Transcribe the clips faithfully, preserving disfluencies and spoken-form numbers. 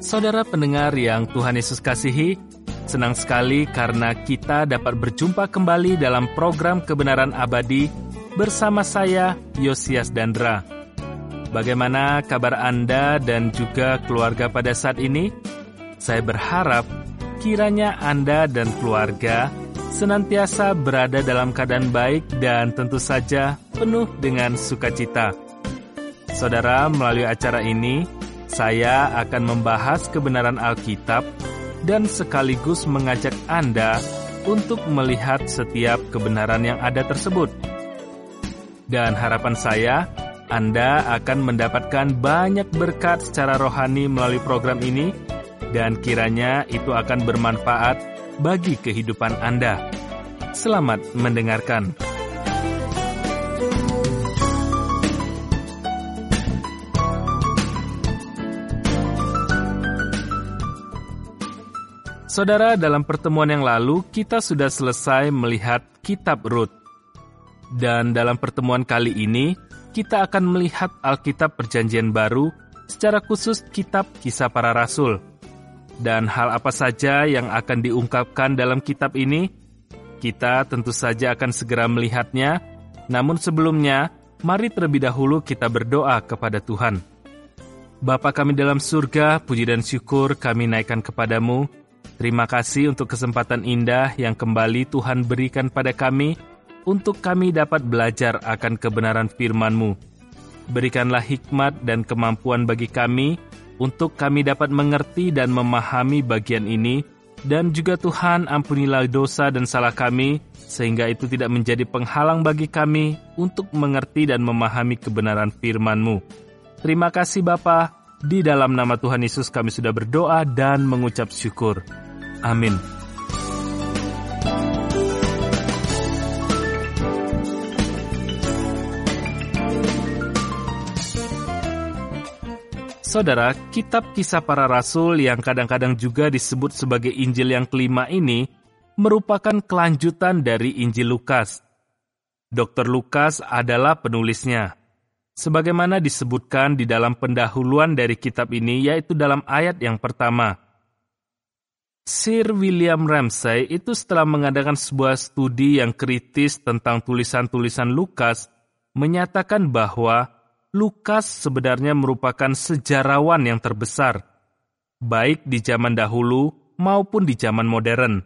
Saudara pendengar yang Tuhan Yesus kasihi, senang sekali karena kita dapat berjumpa kembali dalam program Kebenaran Abadi bersama saya, Yosias Dandra. Bagaimana kabar Anda dan juga keluarga pada saat ini? Saya berharap kiranya Anda dan keluarga senantiasa berada dalam keadaan baik dan tentu saja penuh dengan sukacita. Saudara, melalui acara ini, saya akan membahas kebenaran Alkitab dan sekaligus mengajak Anda untuk melihat setiap kebenaran yang ada tersebut. Dan harapan saya, Anda akan mendapatkan banyak berkat secara rohani melalui program ini, dan kiranya itu akan bermanfaat bagi kehidupan Anda. Selamat mendengarkan. Saudara, dalam pertemuan yang lalu kita sudah selesai melihat kitab Rut. Dan dalam pertemuan kali ini kita akan melihat Alkitab Perjanjian Baru, secara khusus kitab Kisah Para Rasul. Dan hal apa saja yang akan diungkapkan dalam kitab ini? Kita tentu saja akan segera melihatnya, namun sebelumnya mari terlebih dahulu kita berdoa kepada Tuhan. Bapa kami dalam surga, puji dan syukur kami naikkan kepadamu. Terima kasih untuk kesempatan indah yang kembali Tuhan berikan pada kami untuk kami dapat belajar akan kebenaran firman-Mu. Berikanlah hikmat dan kemampuan bagi kami untuk kami dapat mengerti dan memahami bagian ini, dan juga Tuhan ampunilah dosa dan salah kami sehingga itu tidak menjadi penghalang bagi kami untuk mengerti dan memahami kebenaran firman-Mu. Terima kasih Bapa, di dalam nama Tuhan Yesus kami sudah berdoa dan mengucap syukur. Amin. Saudara, kitab Kisah Para Rasul yang kadang-kadang juga disebut sebagai Injil yang kelima ini merupakan kelanjutan dari Injil Lukas. dokter Lukas adalah penulisnya. Sebagaimana disebutkan di dalam pendahuluan dari kitab ini, yaitu dalam ayat yang pertama. Sir William Ramsay itu setelah mengadakan sebuah studi yang kritis tentang tulisan-tulisan Lukas, menyatakan bahwa Lukas sebenarnya merupakan sejarawan yang terbesar, baik di zaman dahulu maupun di zaman modern.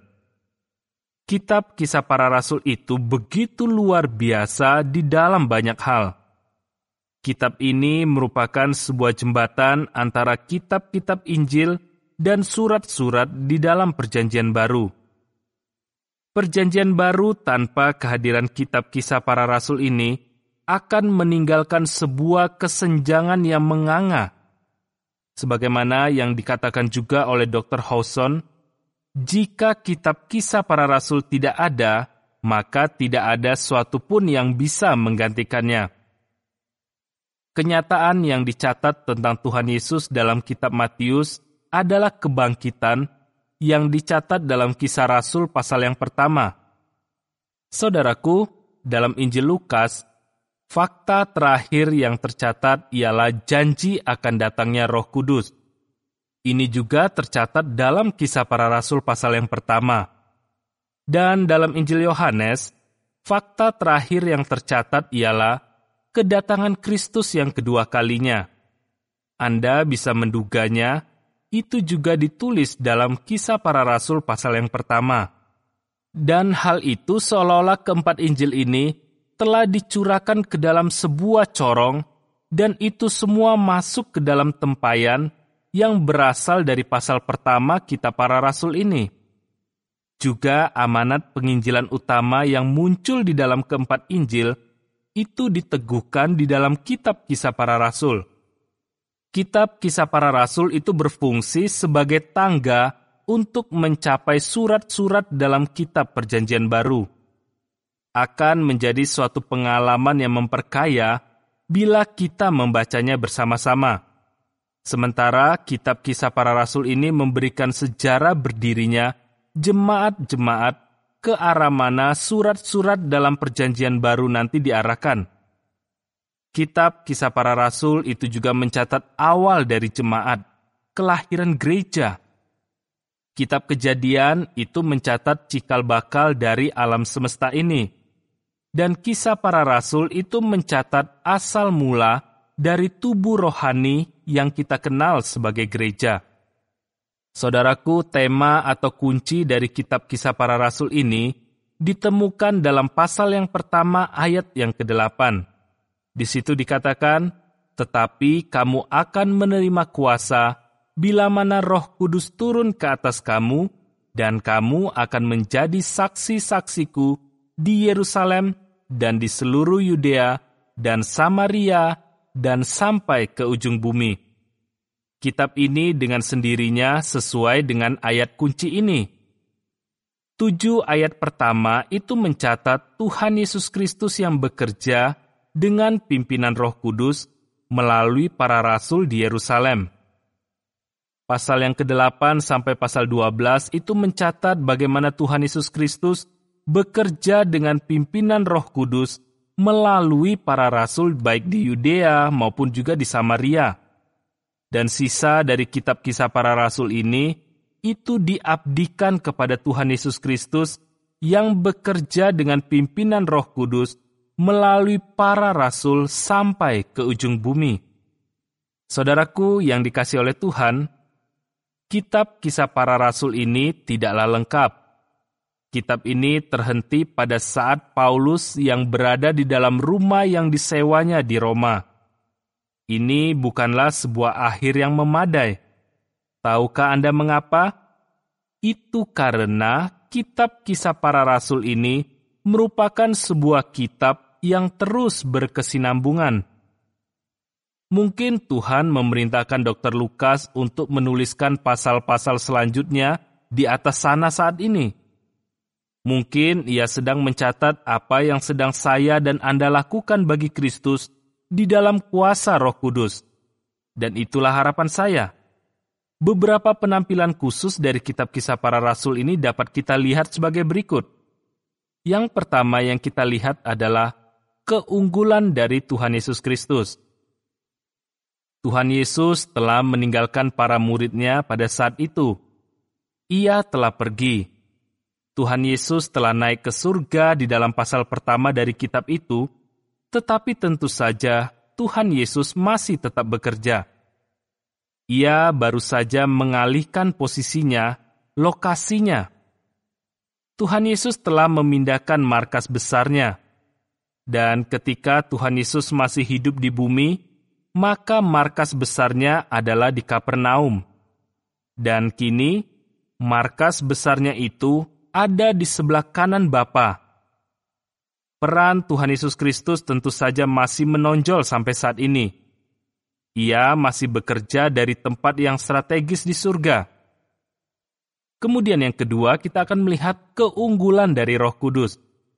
Kitab Kisah Para Rasul itu begitu luar biasa di dalam banyak hal. Kitab ini merupakan sebuah jembatan antara kitab-kitab Injil dan surat-surat di dalam Perjanjian Baru. Perjanjian Baru tanpa kehadiran kitab Kisah Para Rasul ini akan meninggalkan sebuah kesenjangan yang menganga. Sebagaimana yang dikatakan juga oleh dokter Hawson, jika kitab Kisah Para Rasul tidak ada, maka tidak ada suatu pun yang bisa menggantikannya. Kenyataan yang dicatat tentang Tuhan Yesus dalam kitab Matius adalah kebangkitan yang dicatat dalam Kisah Rasul pasal yang pertama. Saudaraku, dalam Injil Lukas, fakta terakhir yang tercatat ialah janji akan datangnya Roh Kudus. Ini juga tercatat dalam Kisah Para Rasul pasal yang pertama. Dan dalam Injil Yohanes, fakta terakhir yang tercatat ialah kedatangan Kristus yang kedua kalinya. Anda bisa menduganya, itu juga ditulis dalam Kisah Para Rasul pasal yang pertama. Dan hal itu seolah-olah keempat Injil ini telah dicurahkan ke dalam sebuah corong, dan itu semua masuk ke dalam tempayan yang berasal dari pasal pertama Kitab Para Rasul ini. Juga amanat penginjilan utama yang muncul di dalam keempat Injil itu diteguhkan di dalam kitab Kisah Para Rasul. Kitab Kisah Para Rasul itu berfungsi sebagai tangga untuk mencapai surat-surat dalam kitab Perjanjian Baru. Akan menjadi suatu pengalaman yang memperkaya bila kita membacanya bersama-sama. Sementara kitab Kisah Para Rasul ini memberikan sejarah berdirinya jemaat-jemaat ke arah mana surat-surat dalam Perjanjian Baru nanti diarahkan. Kitab Kisah Para Rasul itu juga mencatat awal dari jemaat, kelahiran gereja. Kitab Kejadian itu mencatat cikal bakal dari alam semesta ini. Dan Kisah Para Rasul itu mencatat asal mula dari tubuh rohani yang kita kenal sebagai gereja. Saudaraku, tema atau kunci dari kitab Kisah Para Rasul ini ditemukan dalam pasal yang pertama ayat yang kedelapan. Di situ dikatakan, tetapi kamu akan menerima kuasa bila mana Roh Kudus turun ke atas kamu, dan kamu akan menjadi saksi-saksiku di Yerusalem dan di seluruh Yudea dan Samaria dan sampai ke ujung bumi. Kitab ini dengan sendirinya sesuai dengan ayat kunci ini. Tujuh ayat pertama itu mencatat Tuhan Yesus Kristus yang bekerja dengan pimpinan Roh Kudus melalui para rasul di Yerusalem. Pasal yang kedelapan sampai pasal dua belas itu mencatat bagaimana Tuhan Yesus Kristus bekerja dengan pimpinan Roh Kudus melalui para rasul baik di Yudea maupun juga di Samaria. Dan sisa dari kitab Kisah Para Rasul ini itu diabdikan kepada Tuhan Yesus Kristus yang bekerja dengan pimpinan Roh Kudus melalui para rasul sampai ke ujung bumi. Saudaraku yang dikasihi oleh Tuhan, kitab Kisah Para Rasul ini tidaklah lengkap. Kitab ini terhenti pada saat Paulus yang berada di dalam rumah yang disewanya di Roma. Ini bukanlah sebuah akhir yang memadai. Tahukah Anda mengapa? Itu karena kitab Kisah Para Rasul ini merupakan sebuah kitab yang terus berkesinambungan. Mungkin Tuhan memerintahkan dokter Lukas untuk menuliskan pasal-pasal selanjutnya di atas sana saat ini. Mungkin ia sedang mencatat apa yang sedang saya dan Anda lakukan bagi Kristus di dalam kuasa Roh Kudus. Dan itulah harapan saya. Beberapa penampilan khusus dari kitab Kisah Para Rasul ini dapat kita lihat sebagai berikut. Yang pertama yang kita lihat adalah keunggulan dari Tuhan Yesus Kristus. Tuhan Yesus telah meninggalkan para muridnya pada saat itu. Ia telah pergi. Tuhan Yesus telah naik ke surga di dalam pasal pertama dari kitab itu, tetapi tentu saja Tuhan Yesus masih tetap bekerja. Ia baru saja mengalihkan posisinya, lokasinya. Tuhan Yesus telah memindahkan markas besarnya. Dan ketika Tuhan Yesus masih hidup di bumi, maka markas besarnya adalah di Kapernaum. Dan kini, markas besarnya itu ada di sebelah kanan Bapa. Peran Tuhan Yesus Kristus tentu saja masih menonjol sampai saat ini. Ia masih bekerja dari tempat yang strategis di surga. Kemudian yang kedua, kita akan melihat keunggulan dari Roh Kudus.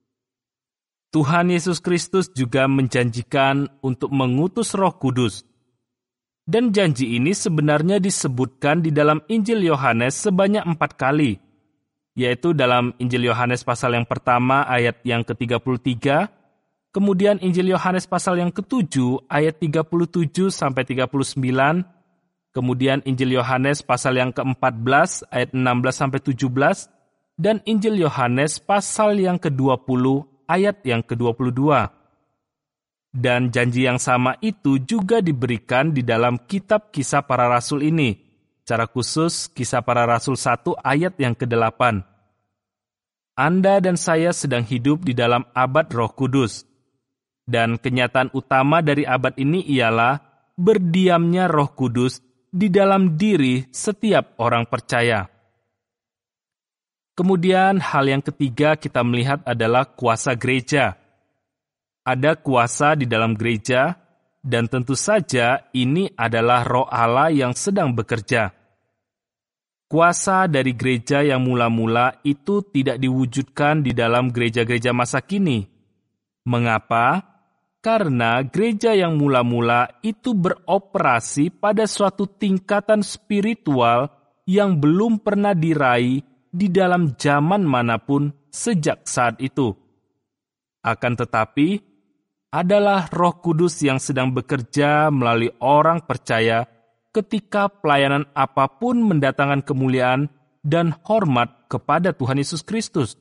Tuhan Yesus Kristus juga menjanjikan untuk mengutus Roh Kudus. Dan janji ini sebenarnya disebutkan di dalam Injil Yohanes sebanyak empat kali, yaitu dalam Injil Yohanes pasal yang pertama ayat yang ke tiga puluh tiga, kemudian Injil Yohanes pasal yang ketujuh ayat tiga puluh tujuh sampai tiga puluh sembilan, kemudian Injil Yohanes pasal yang keempat belas ayat enam belas sampai tujuh belas, dan Injil Yohanes pasal yang ke dua puluh ayat yang ke dua puluh dua. Dan janji yang sama itu juga diberikan di dalam kitab Kisah Para Rasul ini, secara khusus Kisah Para Rasul satu ayat yang ke delapan. Anda dan saya sedang hidup di dalam abad Roh Kudus. Dan kenyataan utama dari abad ini ialah berdiamnya Roh Kudus di dalam diri setiap orang percaya. Kemudian hal yang ketiga kita melihat adalah kuasa gereja. Ada kuasa di dalam gereja, dan tentu saja ini adalah Roh Allah yang sedang bekerja. Kuasa dari gereja yang mula-mula itu tidak diwujudkan di dalam gereja-gereja masa kini. Mengapa? Karena gereja yang mula-mula itu beroperasi pada suatu tingkatan spiritual yang belum pernah diraih di dalam zaman manapun sejak saat itu. Akan tetapi, adalah Roh Kudus yang sedang bekerja melalui orang percaya ketika pelayanan apapun mendatangkan kemuliaan dan hormat kepada Tuhan Yesus Kristus.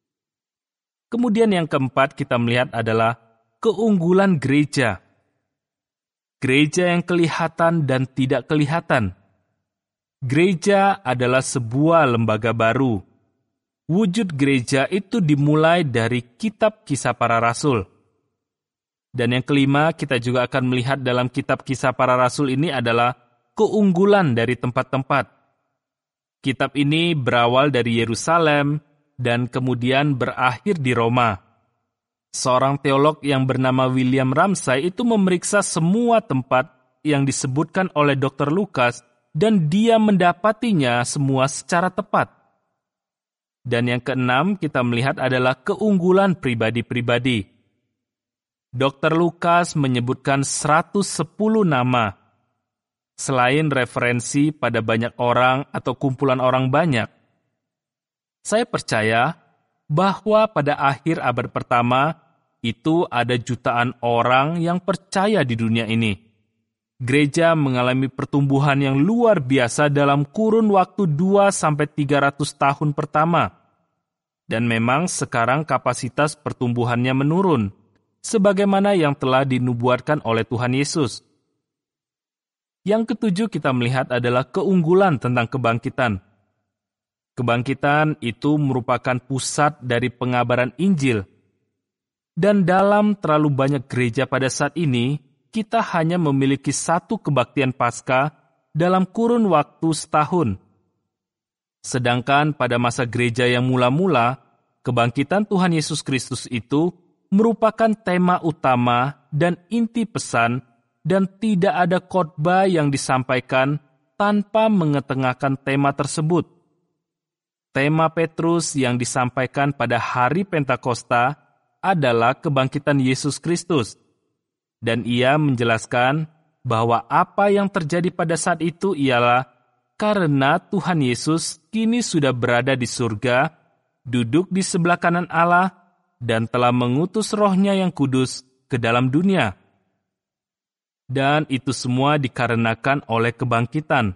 Kemudian yang keempat kita melihat adalah keunggulan gereja. Gereja yang kelihatan dan tidak kelihatan. Gereja adalah sebuah lembaga baru. Wujud gereja itu dimulai dari kitab Kisah Para Rasul. Dan yang kelima, kita juga akan melihat dalam kitab Kisah Para Rasul ini adalah keunggulan dari tempat-tempat. Kitab ini berawal dari Yerusalem dan kemudian berakhir di Roma. Seorang teolog yang bernama William Ramsay itu memeriksa semua tempat yang disebutkan oleh dokter Lukas dan dia mendapatinya semua secara tepat. Dan yang keenam kita melihat adalah keunggulan pribadi-pribadi. dokter Lukas menyebutkan seratus sepuluh nama. Selain referensi pada banyak orang atau kumpulan orang banyak, saya percaya bahwa pada akhir abad pertama itu ada jutaan orang yang percaya di dunia ini. Gereja mengalami pertumbuhan yang luar biasa dalam kurun waktu dua sampai tiga ratus tahun pertama. Dan memang sekarang kapasitas pertumbuhannya menurun, sebagaimana yang telah dinubuatkan oleh Tuhan Yesus. Yang ketujuh kita melihat adalah keunggulan tentang kebangkitan. Kebangkitan itu merupakan pusat dari pengabaran Injil. Dan dalam terlalu banyak gereja pada saat ini, kita hanya memiliki satu kebaktian Paskah dalam kurun waktu setahun. Sedangkan pada masa gereja yang mula-mula, kebangkitan Tuhan Yesus Kristus itu merupakan tema utama dan inti pesan, dan tidak ada khotbah yang disampaikan tanpa mengetengahkan tema tersebut. Tema Petrus yang disampaikan pada hari Pentakosta adalah kebangkitan Yesus Kristus, dan ia menjelaskan bahwa apa yang terjadi pada saat itu ialah karena Tuhan Yesus kini sudah berada di surga, duduk di sebelah kanan Allah, dan telah mengutus Roh-Nya yang kudus ke dalam dunia. Dan itu semua dikarenakan oleh kebangkitan.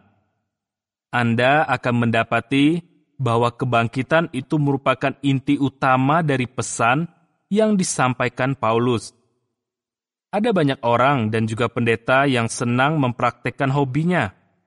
Anda akan mendapati bahwa kebangkitan itu merupakan inti utama dari pesan yang disampaikan Paulus. Ada banyak orang dan juga pendeta yang senang mempraktekkan hobinya.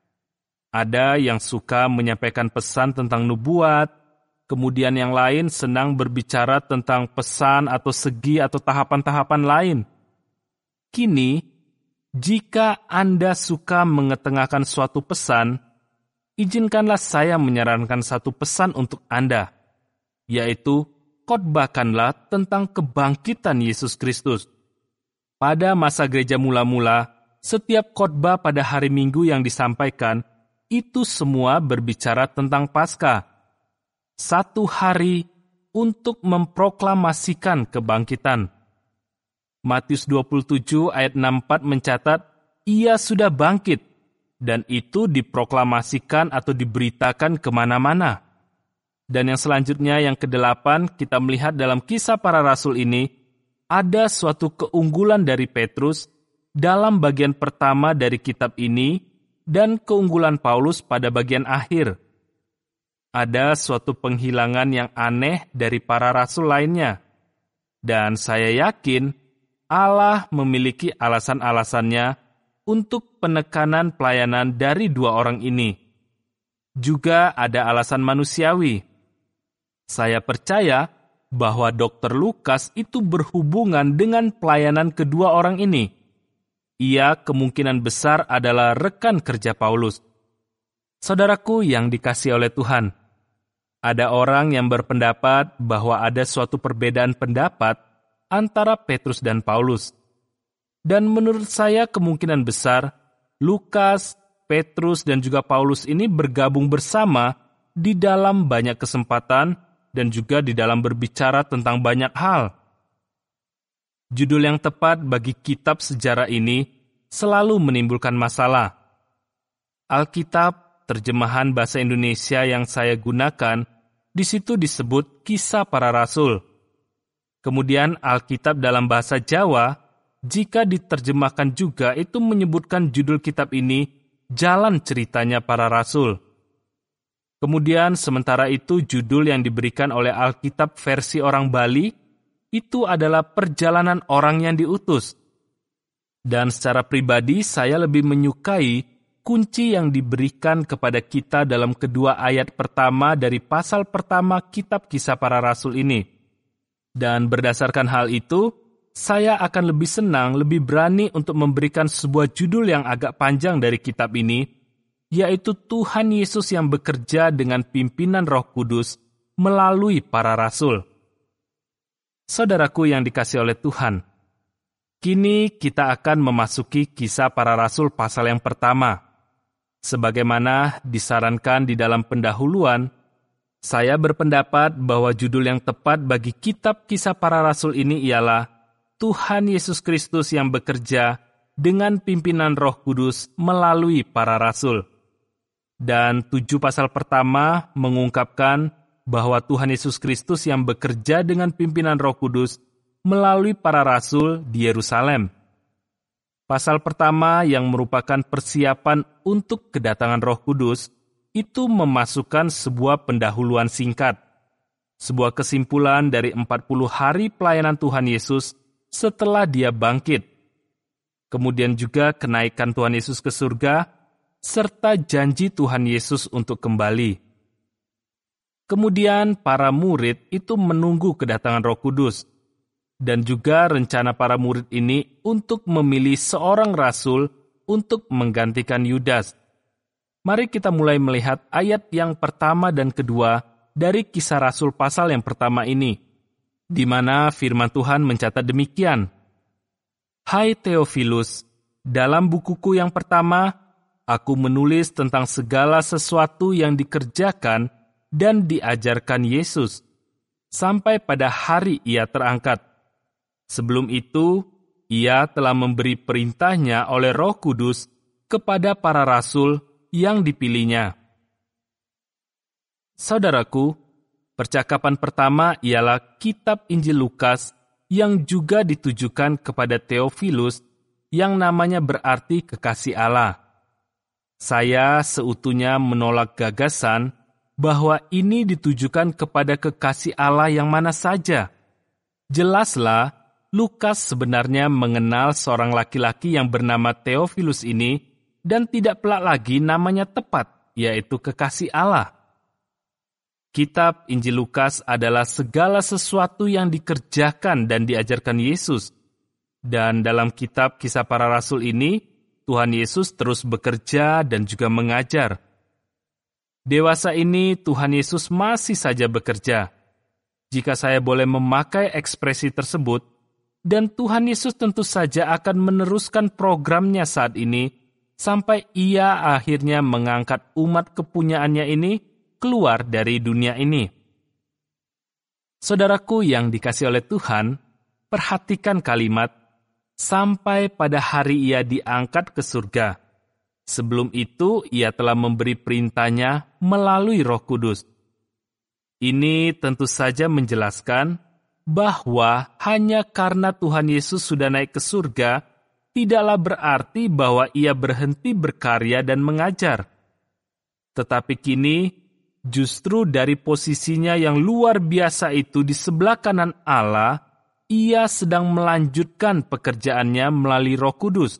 Ada yang suka menyampaikan pesan tentang nubuat, kemudian yang lain senang berbicara tentang pesan atau segi atau tahapan-tahapan lain. Kini, jika Anda suka mengetengahkan suatu pesan, izinkanlah saya menyarankan satu pesan untuk Anda, yaitu khotbahkanlah tentang kebangkitan Yesus Kristus. Pada masa gereja mula-mula, setiap khotbah pada hari Minggu yang disampaikan, itu semua berbicara tentang Paskah. Satu hari untuk memproklamasikan kebangkitan. Matius dua puluh tujuh ayat enam puluh empat mencatat, ia sudah bangkit, dan itu diproklamasikan atau diberitakan kemana-mana. Dan yang selanjutnya, yang kedelapan, kita melihat dalam Kisah Para Rasul ini, ada suatu keunggulan dari Petrus dalam bagian pertama dari kitab ini, dan keunggulan Paulus pada bagian akhir. Ada suatu penghilangan yang aneh dari para rasul lainnya. Dan saya yakin Allah memiliki alasan-alasannya untuk penekanan pelayanan dari dua orang ini. Juga ada alasan manusiawi. Saya percaya bahwa dokter Lukas itu berhubungan dengan pelayanan kedua orang ini. Ia kemungkinan besar adalah rekan kerja Paulus. Saudaraku yang dikasihi oleh Tuhan, ada orang yang berpendapat bahwa ada suatu perbedaan pendapat antara Petrus dan Paulus. Dan menurut saya kemungkinan besar, Lukas, Petrus, dan juga Paulus ini bergabung bersama di dalam banyak kesempatan dan juga di dalam berbicara tentang banyak hal. Judul yang tepat bagi kitab sejarah ini selalu menimbulkan masalah. Alkitab, terjemahan bahasa Indonesia yang saya gunakan, di situ disebut Kisah Para Rasul. Kemudian Alkitab dalam bahasa Jawa, jika diterjemahkan juga itu menyebutkan judul kitab ini jalan ceritanya para rasul. Kemudian sementara itu judul yang diberikan oleh Alkitab versi orang Bali itu adalah perjalanan orang yang diutus. Dan secara pribadi saya lebih menyukai kunci yang diberikan kepada kita dalam kedua ayat pertama dari pasal pertama kitab Kisah Para Rasul ini. Dan berdasarkan hal itu, saya akan lebih senang, lebih berani untuk memberikan sebuah judul yang agak panjang dari kitab ini, yaitu Tuhan Yesus yang bekerja dengan pimpinan Roh Kudus melalui para rasul. Saudaraku yang dikasihi oleh Tuhan, kini kita akan memasuki Kisah Para Rasul pasal yang pertama. Sebagaimana disarankan di dalam pendahuluan, saya berpendapat bahwa judul yang tepat bagi kitab Kisah Para Rasul ini ialah Tuhan Yesus Kristus yang bekerja dengan pimpinan Roh Kudus melalui para rasul. Dan tujuh pasal pertama mengungkapkan bahwa Tuhan Yesus Kristus yang bekerja dengan pimpinan Roh Kudus melalui para rasul di Yerusalem. Pasal pertama yang merupakan persiapan untuk kedatangan Roh Kudus itu memasukkan sebuah pendahuluan singkat, sebuah kesimpulan dari empat puluh hari pelayanan Tuhan Yesus setelah dia bangkit. Kemudian juga kenaikan Tuhan Yesus ke surga, serta janji Tuhan Yesus untuk kembali. Kemudian para murid itu menunggu kedatangan Roh Kudus, dan juga rencana para murid ini untuk memilih seorang rasul untuk menggantikan Yudas. Mari kita mulai melihat ayat yang pertama dan kedua dari Kisah Rasul pasal yang pertama ini, di mana firman Tuhan mencatat demikian. Hai Theophilus, dalam bukuku yang pertama, aku menulis tentang segala sesuatu yang dikerjakan dan diajarkan Yesus, sampai pada hari ia terangkat. Sebelum itu, ia telah memberi perintahnya oleh Roh Kudus kepada para rasul yang dipilihnya. Saudaraku, percakapan pertama ialah kitab Injil Lukas yang juga ditujukan kepada Theophilus yang namanya berarti kekasih Allah. Saya seutuhnya menolak gagasan bahwa ini ditujukan kepada kekasih Allah yang mana saja. Jelaslah, Lukas sebenarnya mengenal seorang laki-laki yang bernama Theophilus ini dan tidak pelak lagi namanya tepat, yaitu kekasih Allah. Kitab Injil Lukas adalah segala sesuatu yang dikerjakan dan diajarkan Yesus. Dan dalam kitab Kisah Para Rasul ini, Tuhan Yesus terus bekerja dan juga mengajar. Dewasa ini Tuhan Yesus masih saja bekerja. Jika saya boleh memakai ekspresi tersebut, dan Tuhan Yesus tentu saja akan meneruskan programnya saat ini, sampai ia akhirnya mengangkat umat kepunyaannya ini keluar dari dunia ini. Saudaraku yang dikasihi oleh Tuhan, perhatikan kalimat, sampai pada hari ia diangkat ke surga. Sebelum itu, ia telah memberi perintahnya melalui Roh Kudus. Ini tentu saja menjelaskan bahwa hanya karena Tuhan Yesus sudah naik ke surga, tidaklah berarti bahwa ia berhenti berkarya dan mengajar. Tetapi kini, justru dari posisinya yang luar biasa itu di sebelah kanan Allah, ia sedang melanjutkan pekerjaannya melalui Roh Kudus.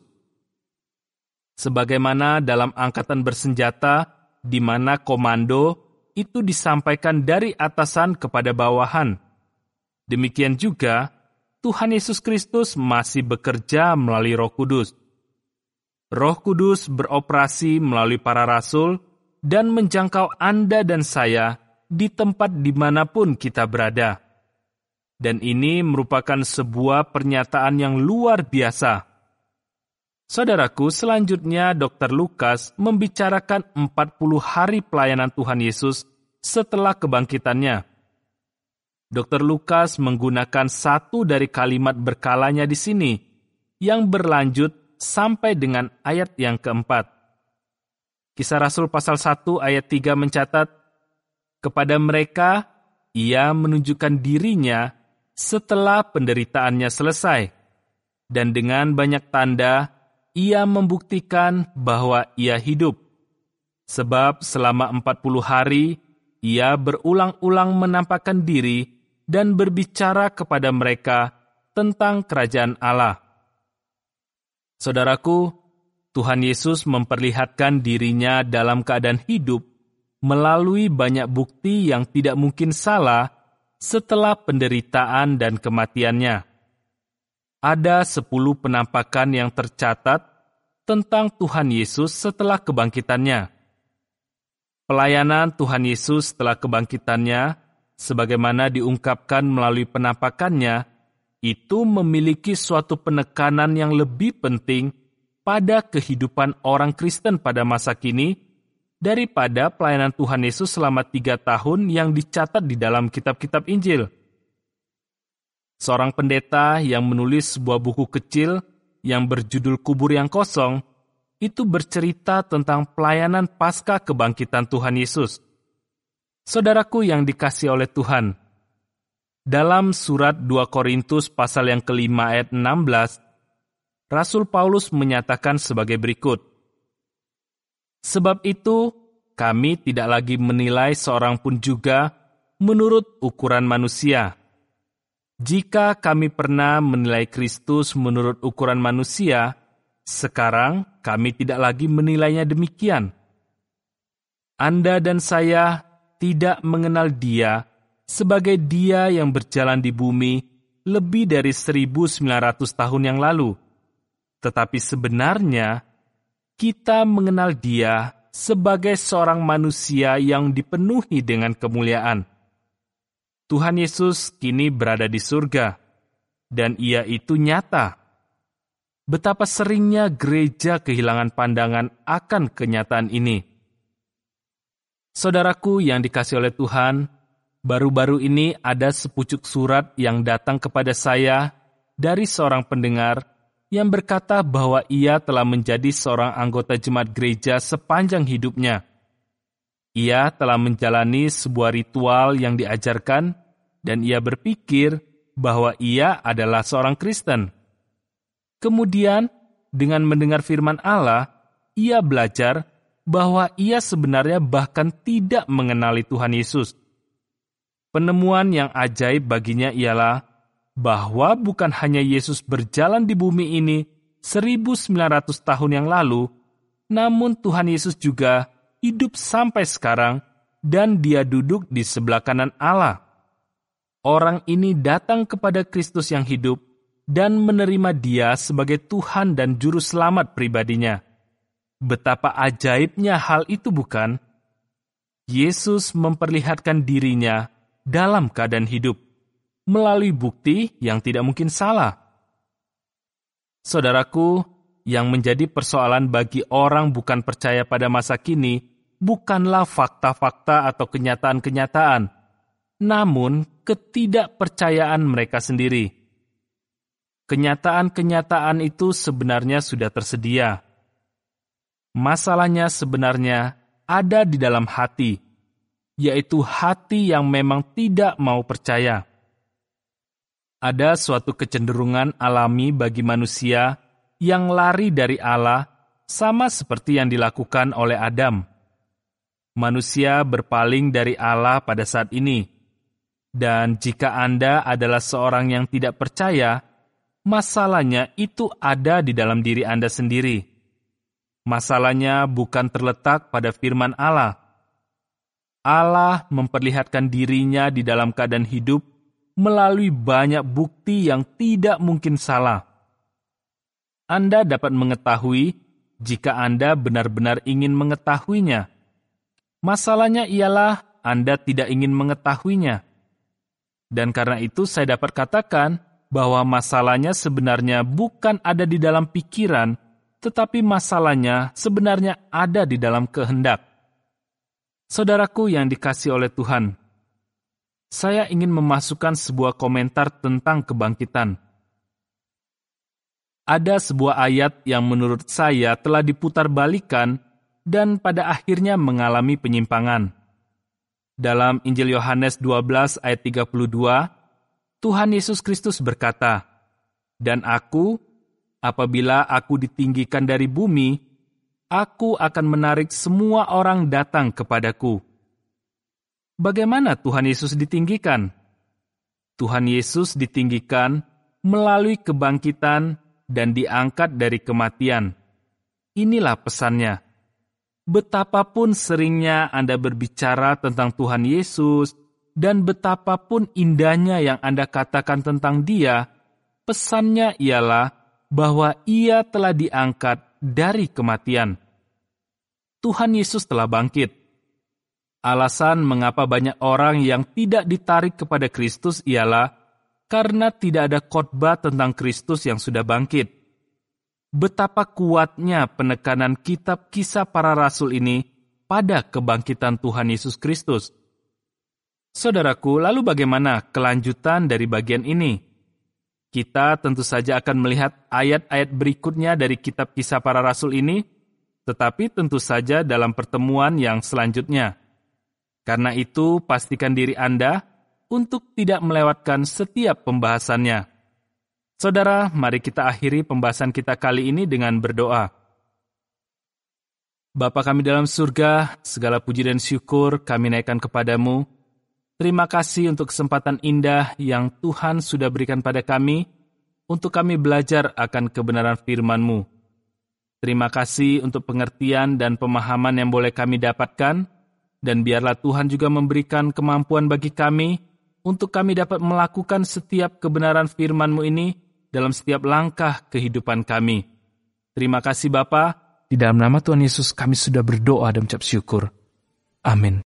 Sebagaimana dalam angkatan bersenjata, di mana komando itu disampaikan dari atasan kepada bawahan. Demikian juga, Tuhan Yesus Kristus masih bekerja melalui Roh Kudus. Roh Kudus beroperasi melalui para rasul dan menjangkau Anda dan saya di tempat dimanapun kita berada. Dan ini merupakan sebuah pernyataan yang luar biasa. Saudaraku, selanjutnya dokter Lukas membicarakan empat puluh hari pelayanan Tuhan Yesus setelah kebangkitannya. dokter Lukas menggunakan satu dari kalimat berkalanya di sini, yang berlanjut sampai dengan ayat yang keempat. Kisah Rasul pasal satu ayat tiga mencatat, kepada mereka ia menunjukkan dirinya setelah penderitaannya selesai, dan dengan banyak tanda ia membuktikan bahwa ia hidup. Sebab selama empat puluh hari, ia berulang-ulang menampakkan diri dan berbicara kepada mereka tentang kerajaan Allah. Saudaraku, Tuhan Yesus memperlihatkan dirinya dalam keadaan hidup melalui banyak bukti yang tidak mungkin salah setelah penderitaan dan kematiannya. Ada sepuluh penampakan yang tercatat tentang Tuhan Yesus setelah kebangkitannya. Pelayanan Tuhan Yesus setelah kebangkitannya, sebagaimana diungkapkan melalui penampakannya, itu memiliki suatu penekanan yang lebih penting pada kehidupan orang Kristen pada masa kini daripada pelayanan Tuhan Yesus selama tiga tahun yang dicatat di dalam kitab-kitab Injil. Seorang pendeta yang menulis sebuah buku kecil yang berjudul Kubur yang Kosong, itu bercerita tentang pelayanan pasca kebangkitan Tuhan Yesus. Saudaraku yang dikasihi oleh Tuhan, dalam surat dua Korintus pasal yang kelima ayat enam belas, Rasul Paulus menyatakan sebagai berikut, "Sebab itu, kami tidak lagi menilai seorang pun juga menurut ukuran manusia. Jika kami pernah menilai Kristus menurut ukuran manusia, sekarang kami tidak lagi menilainya demikian. Anda dan saya tidak mengenal Dia sebagai Dia yang berjalan di bumi lebih dari seribu sembilan ratus tahun yang lalu. Tetapi sebenarnya, kita mengenal Dia sebagai seorang manusia yang dipenuhi dengan kemuliaan. Tuhan Yesus kini berada di surga, dan Ia itu nyata. Betapa seringnya gereja kehilangan pandangan akan kenyataan ini. Saudaraku yang dikasihi oleh Tuhan, baru-baru ini ada sepucuk surat yang datang kepada saya dari seorang pendengar yang berkata bahwa ia telah menjadi seorang anggota jemaat gereja sepanjang hidupnya. Ia telah menjalani sebuah ritual yang diajarkan dan ia berpikir bahwa ia adalah seorang Kristen. Kemudian, dengan mendengar firman Allah, ia belajar bahwa ia sebenarnya bahkan tidak mengenali Tuhan Yesus. Penemuan yang ajaib baginya ialah bahwa bukan hanya Yesus berjalan di bumi ini seribu sembilan ratus tahun yang lalu, namun Tuhan Yesus juga hidup sampai sekarang dan Dia duduk di sebelah kanan Allah. Orang ini datang kepada Kristus yang hidup dan menerima Dia sebagai Tuhan dan Juru Selamat pribadinya. Betapa ajaibnya hal itu, bukan? Yesus memperlihatkan dirinya dalam keadaan hidup, melalui bukti yang tidak mungkin salah. Saudaraku, yang menjadi persoalan bagi orang bukan percaya pada masa kini, bukanlah fakta-fakta atau kenyataan-kenyataan, namun ketidakpercayaan mereka sendiri. Kenyataan-kenyataan itu sebenarnya sudah tersedia. Masalahnya sebenarnya ada di dalam hati, yaitu hati yang memang tidak mau percaya. Ada suatu kecenderungan alami bagi manusia yang lari dari Allah, sama seperti yang dilakukan oleh Adam. Manusia berpaling dari Allah pada saat ini. Dan jika Anda adalah seorang yang tidak percaya, masalahnya itu ada di dalam diri Anda sendiri. Masalahnya bukan terletak pada firman Allah. Allah memperlihatkan dirinya di dalam keadaan hidup melalui banyak bukti yang tidak mungkin salah. Anda dapat mengetahui jika Anda benar-benar ingin mengetahuinya. Masalahnya ialah Anda tidak ingin mengetahuinya. Dan karena itu saya dapat katakan bahwa masalahnya sebenarnya bukan ada di dalam pikiran, tetapi masalahnya sebenarnya ada di dalam kehendak. Saudaraku yang dikasihi oleh Tuhan, saya ingin memasukkan sebuah komentar tentang kebangkitan. Ada sebuah ayat yang menurut saya telah diputarbalikkan dan pada akhirnya mengalami penyimpangan. Dalam Injil Yohanes dua belas ayat tiga puluh dua, Tuhan Yesus Kristus berkata, "Dan aku, apabila aku ditinggikan dari bumi, aku akan menarik semua orang datang kepadaku. Bagaimana Tuhan Yesus ditinggikan? Tuhan Yesus ditinggikan melalui kebangkitan dan diangkat dari kematian. Inilah pesannya. Betapapun seringnya Anda berbicara tentang Tuhan Yesus, dan betapapun indahnya yang Anda katakan tentang Dia, pesannya ialah bahwa Ia telah diangkat dari kematian. Tuhan Yesus telah bangkit. Alasan mengapa banyak orang yang tidak ditarik kepada Kristus ialah karena tidak ada khotbah tentang Kristus yang sudah bangkit. Betapa kuatnya penekanan kitab Kisah Para Rasul ini pada kebangkitan Tuhan Yesus Kristus. Saudaraku, lalu bagaimana kelanjutan dari bagian ini? Kita tentu saja akan melihat ayat-ayat berikutnya dari kitab Kisah Para Rasul ini, tetapi tentu saja dalam pertemuan yang selanjutnya. Karena itu, pastikan diri Anda untuk tidak melewatkan setiap pembahasannya. Saudara, mari kita akhiri pembahasan kita kali ini dengan berdoa. Bapa kami dalam surga, segala puji dan syukur kami naikkan kepadamu. Terima kasih untuk kesempatan indah yang Tuhan sudah berikan pada kami, untuk kami belajar akan kebenaran firman-Mu. Terima kasih untuk pengertian dan pemahaman yang boleh kami dapatkan, dan biarlah Tuhan juga memberikan kemampuan bagi kami, untuk kami dapat melakukan setiap kebenaran firman-Mu ini dalam setiap langkah kehidupan kami. Terima kasih Bapa, di dalam nama Tuhan Yesus kami sudah berdoa dan mengucap syukur. Amin.